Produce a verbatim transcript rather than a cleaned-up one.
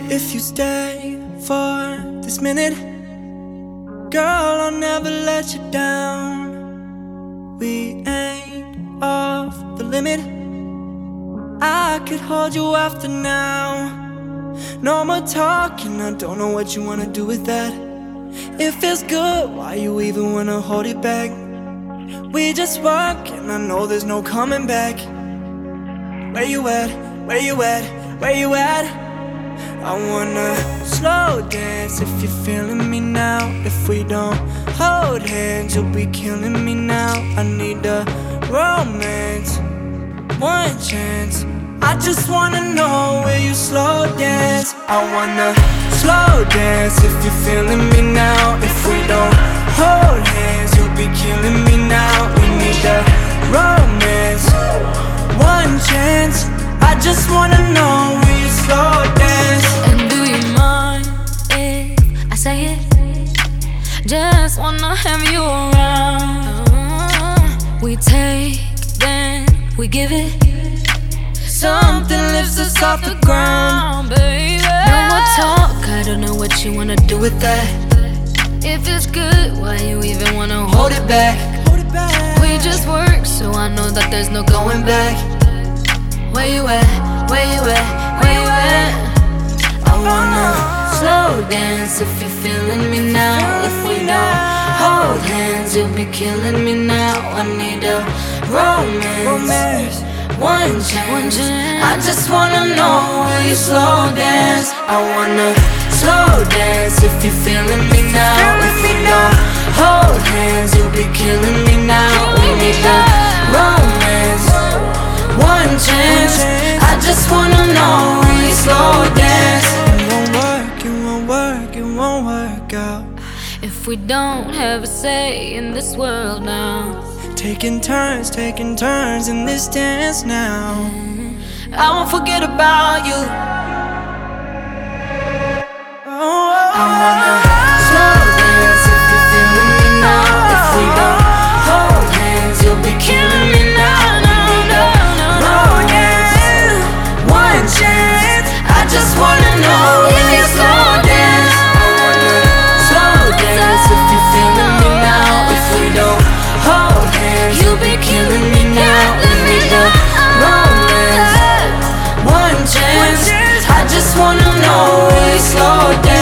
If you stay for this minute, girl, I'll never let you down. We ain't off the limit. I could hold you after now. No more talking, I don't know what you wanna do with that. It feels good, why you even wanna hold it back? We just work and I know there's no coming back. Where you at, where you at, where you at? I wanna slow dance if you're feeling me now. If we don't hold hands, you'll be killing me now. I need a romance, one chance. I just wanna know where you slow dance. I wanna slow dance if you're feeling me now. If we don't hold hands, you'll be killing me now. We need a romance, one chance. I just wanna know where you slow dance. And do you mind if I say it? Just wanna have you around. We take, then we give it. Something lifts us off the ground, baby. No more talk, I don't know what you wanna do with that. If it's good, why you even wanna hold it back? Hold it back. We just work, so I know that there's no going back. Where you at, where you at, where you at? I wanna slow dance if you're feeling me now. If we don't hold hands, you'll be killing me now. I need a romance, Romance. One chance. One chance. I just wanna know where you slow dance. I wanna slow dance if you're feeling me now. If we don't hold hands, you'll be killing me now. We need a romance, one chance. I just wanna know where you slow dance. It won't work, it won't work, it won't work out. If we don't have a say in this world now. Taking turns, taking turns in this dance now. I won't forget about you. Oh, I wanna slow dance if you're feeling me now. If we don't hold hands, you'll be killing me now. No, no, no, no. romance, One chance. I just wanna know if you slow dance. I wanna slow dance if you're feeling me now. If we don't hold hands, you'll be killing me now. We need a romance, one chance. I just wanna know if you slow dance.